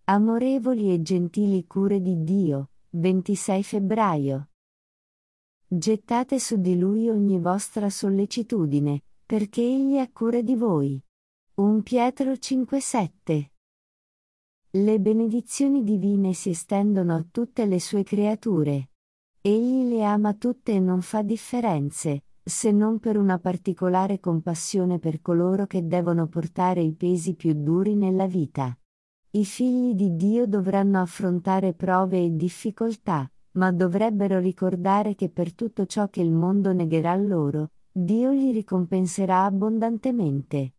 Amorevoli e gentili cure di Dio, 26 febbraio. Gettate su di Lui ogni vostra sollecitudine, perché Egli ha cura di voi. 1 Pietro 5,7. Le benedizioni divine si estendono a tutte le sue creature. Egli le ama tutte e non fa differenze, se non per una particolare compassione per coloro che devono portare i pesi più duri nella vita. I figli di Dio dovranno affrontare prove e difficoltà, ma dovrebbero ricordare che per tutto ciò che il mondo negherà loro, Dio li ricompenserà abbondantemente.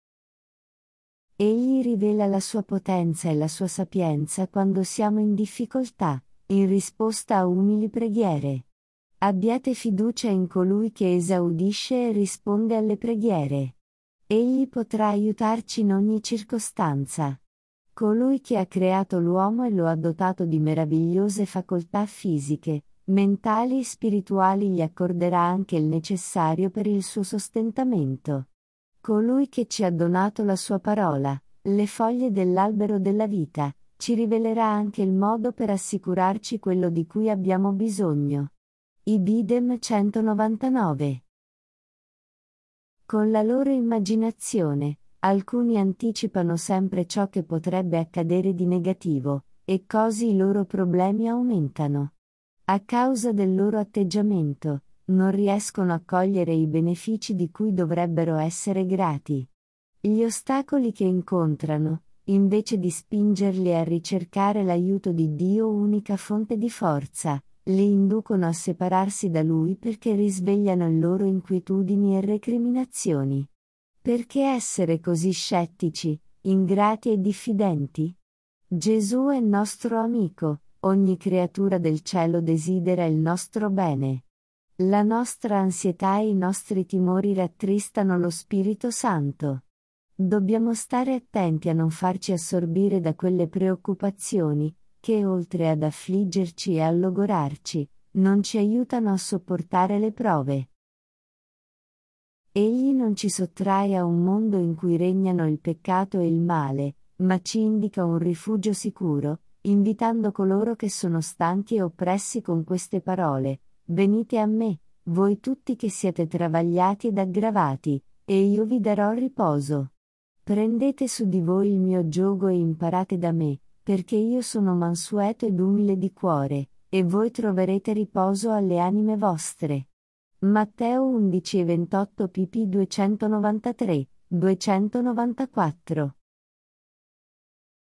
Egli rivela la sua potenza e la sua sapienza quando siamo in difficoltà, in risposta a umili preghiere. Abbiate fiducia in colui che esaudisce e risponde alle preghiere. Egli potrà aiutarci in ogni circostanza. Colui che ha creato l'uomo e lo ha dotato di meravigliose facoltà fisiche, mentali e spirituali gli accorderà anche il necessario per il suo sostentamento. Colui che ci ha donato la sua parola, le foglie dell'albero della vita, ci rivelerà anche il modo per assicurarci quello di cui abbiamo bisogno. Ibidem 199. Con la loro immaginazione, alcuni anticipano sempre ciò che potrebbe accadere di negativo, e così i loro problemi aumentano. A causa del loro atteggiamento, non riescono a cogliere i benefici di cui dovrebbero essere grati. Gli ostacoli che incontrano, invece di spingerli a ricercare l'aiuto di Dio, unica fonte di forza, li inducono a separarsi da Lui perché risvegliano le loro inquietudini e recriminazioni. Perché essere così scettici, ingrati e diffidenti? Gesù è il nostro amico, ogni creatura del cielo desidera il nostro bene. La nostra ansietà e i nostri timori rattristano lo Spirito Santo. Dobbiamo stare attenti a non farci assorbire da quelle preoccupazioni, che oltre ad affliggerci e a logorarci, non ci aiutano a sopportare le prove. Egli non ci sottrae a un mondo in cui regnano il peccato e il male, ma ci indica un rifugio sicuro, invitando coloro che sono stanchi e oppressi con queste parole: venite a me, voi tutti che siete travagliati ed aggravati, e io vi darò riposo. Prendete su di voi il mio giogo e imparate da me, perché io sono mansueto ed umile di cuore, e voi troverete riposo alle anime vostre. Matteo 11:28 pp 293, 294.